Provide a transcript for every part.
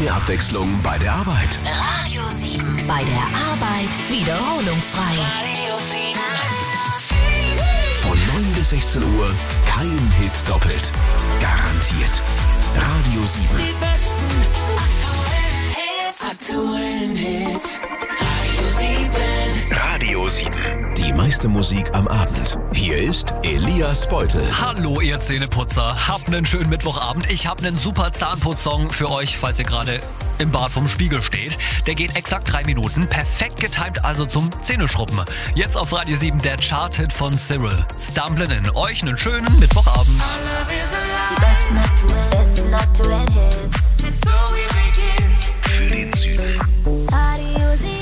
mehr Abwechslung bei der Arbeit. Radio 7. Bei der Arbeit wiederholungsfrei. Radio 7. Von 9 bis 16 Uhr kein Hit doppelt. Garantiert. Radio 7. Die besten aktuellen Hits. Radio 7. Radio 7. Die meiste Musik am Abend. Hier ist Elias Beutel. Hallo ihr Zähneputzer, habt einen schönen Mittwochabend. Ich habe einen super Zahnputzsong für euch, falls ihr gerade im Bad vom Spiegel steht. Der geht exakt 3 Minuten, perfekt getimt also zum Zähneschrubben. Jetzt auf Radio 7 der Chart-Hit von Cyril. Stumblin' In. Euch einen schönen Mittwochabend. Die besten aktuellen Hits. Für den Süden. Radio 7.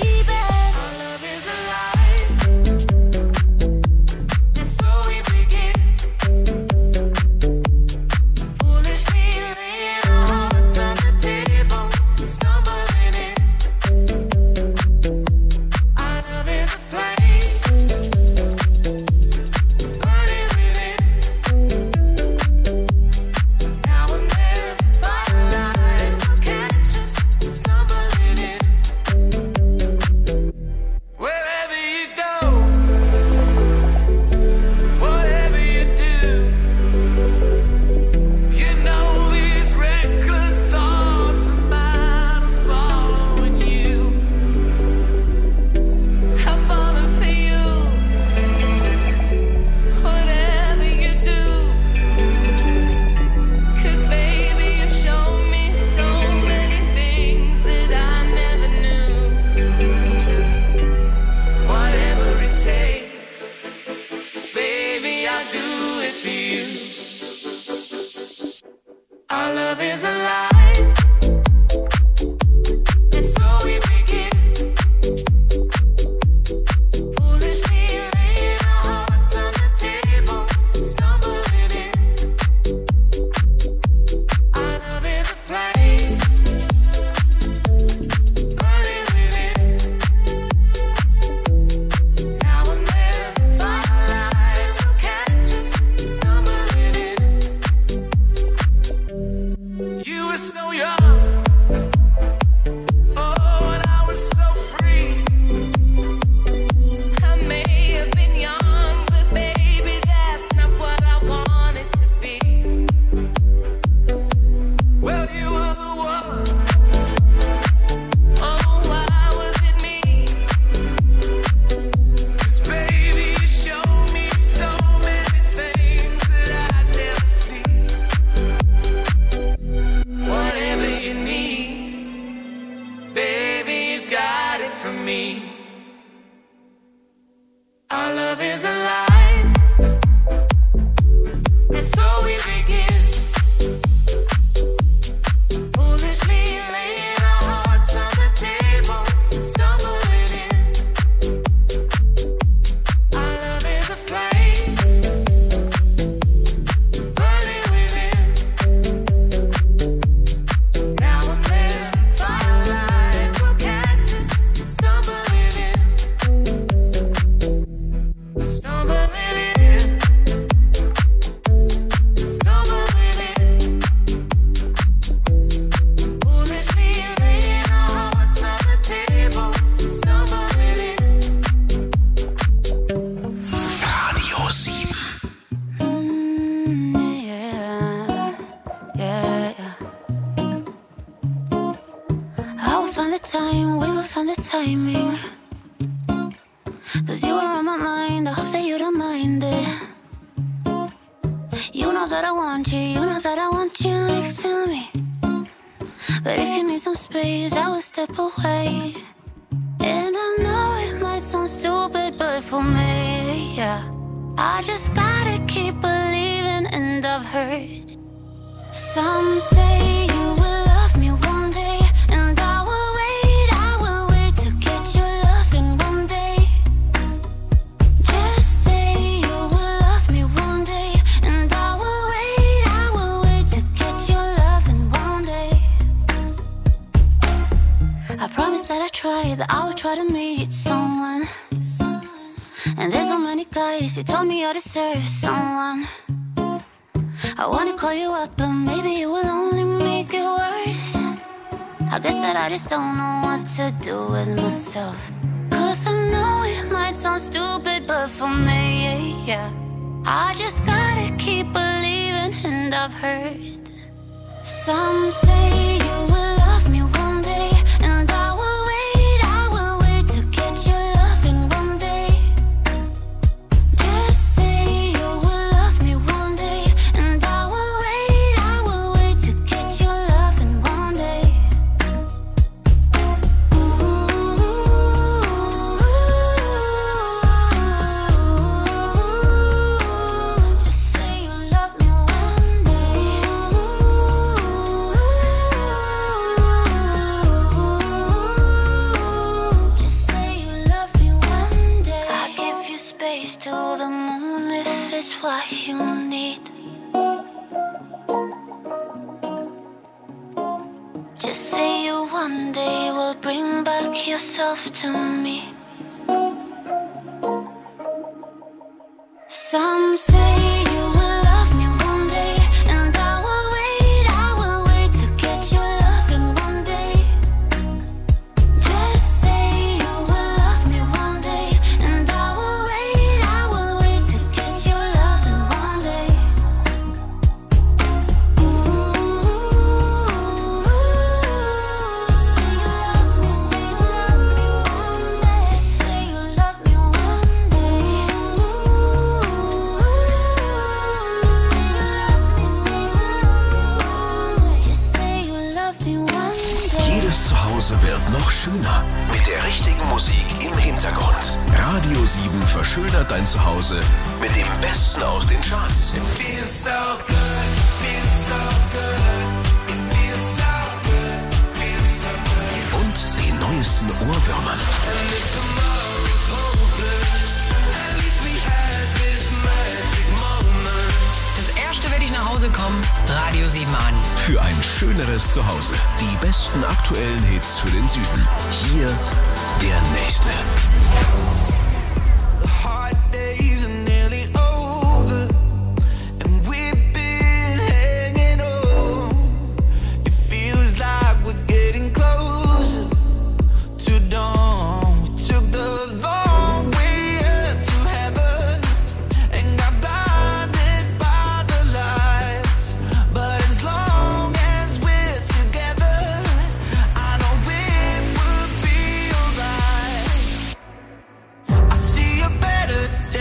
You told me I deserve someone. I wanna call you up, but maybe it will only make it worse. I guess that I just don't know what to do with myself. 'Cause I know it might sound stupid, but for me, yeah, I just gotta keep believing. And I've heard some say you will love me one day, and I will wait to get your love in one day. Just say you will love me one day, and I will wait to get your love in one day. Just say you love me one day. Just say you love me one day. I give you space to the moon if it's what you need. Just say you one day will bring back yourself to me. Some say you will love me one day, and I will wait to get your love in one day. Just say you will love me one day, and I will wait to get your love in one day. Just say you love me one day. Just say you love me one day. Jedes Zuhause wird noch schöner mit der richtigen Musik im Hintergrund. Radio 7 verschönert dein Zuhause mit dem Besten aus den Charts. Und den neuesten Ohrwürmern. Das erste, wenn ich nach Hause komme, Radio 7 an. Für ein schöneres Zuhause. Die besten aktuellen Hits für den Süden. Hier der nächste. Hard days are nearly over, and we've been hanging on. It feels like we're getting closer to dawn. We took the long way up to heaven and got blinded by the lights. But as long as we're together, I know it will be alright. I see a better day.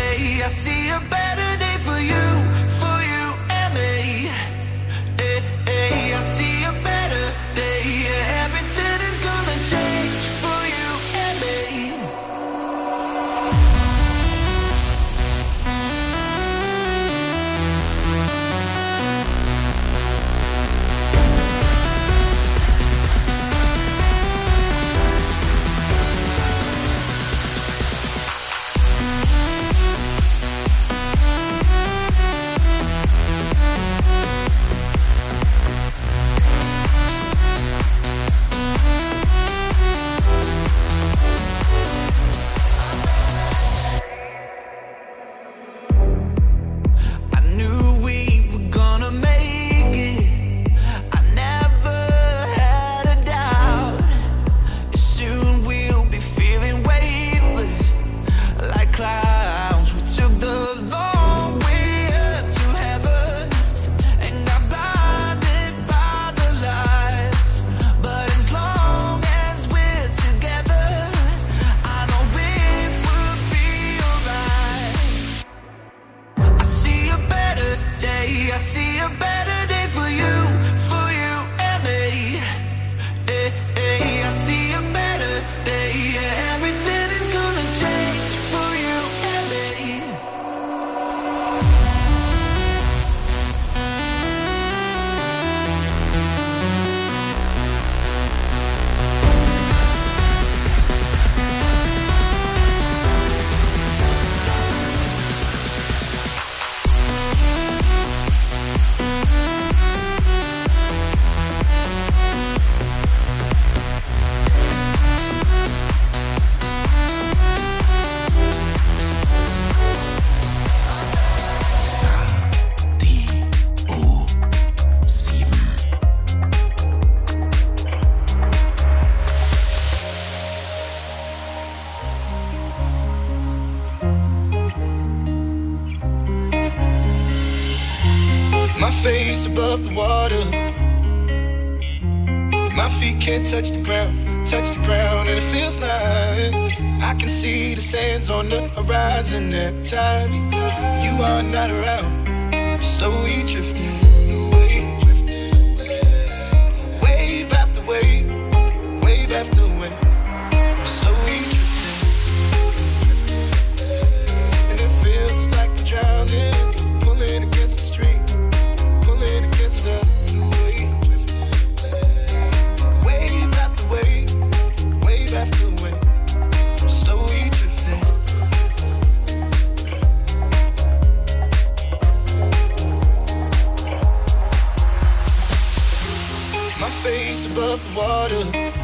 face above the water. My feet can't touch the ground, and it feels like I can see the sands on the horizon every time you are not around. I'm slowly drifting away, wave after wave, wave after wave. I'm slowly drifting, and it feels like I'm drowning, pulling against the stream, pulling against the wave. Wave after wave, wave after wave. I'm slowly drifting. My face above the water.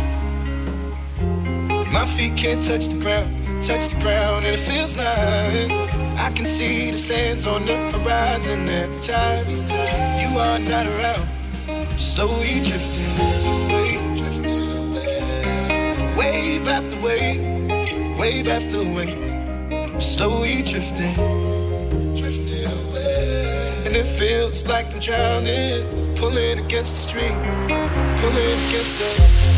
My feet can't touch the ground, and it feels like I can see the sands on the horizon every time you are not around. I'm slowly drifting away, wave after wave, wave after wave. I'm slowly drifting away, and it feels like I'm drowning, pulling against the stream, pulling against the.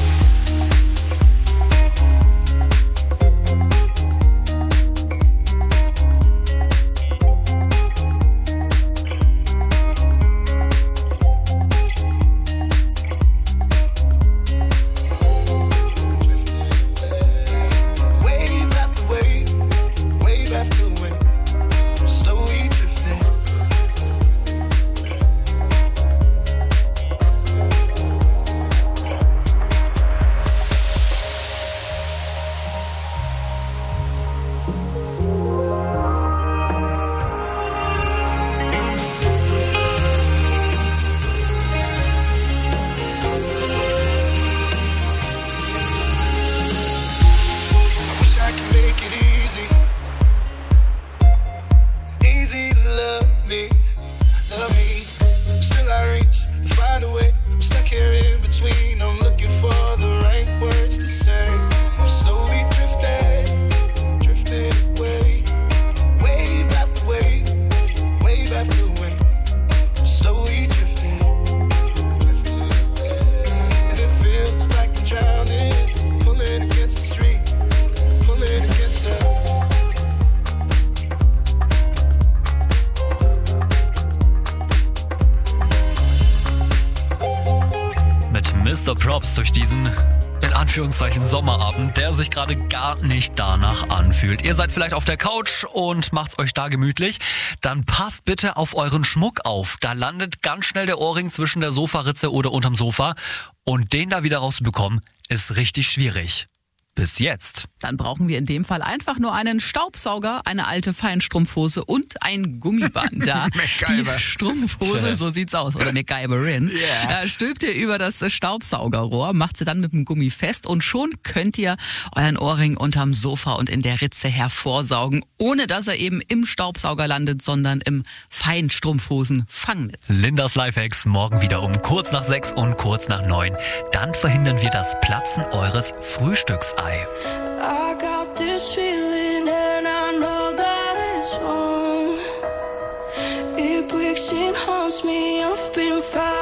Props durch diesen, in Anführungszeichen, Sommerabend, der sich gerade gar nicht danach anfühlt. Ihr seid vielleicht auf der Couch und macht's euch da gemütlich. Dann passt bitte auf euren Schmuck auf. Da landet ganz schnell der Ohrring zwischen der Sofaritze oder unterm Sofa. Und den da wieder rauszubekommen, ist richtig schwierig. Bis jetzt. Dann brauchen wir in dem Fall einfach nur einen Staubsauger, eine alte Feinstrumpfhose und ein Gummiband. Ja. Die Strumpfhose, so sieht's aus, oder MacGyverin. Yeah. Stülpt ihr über das Staubsaugerrohr, macht sie dann mit dem Gummi fest und schon könnt ihr euren Ohrring unterm Sofa und in der Ritze hervorsaugen, ohne dass er eben im Staubsauger landet, sondern im Feinstrumpfhosen-Fangnetz. Lindas Lifehacks morgen wieder um kurz nach 6 und kurz nach 9. Dann verhindern wir das Platzen eures Frühstücksei. I got this feeling and I know that it's wrong. It breaks and haunts me. I've been fighting.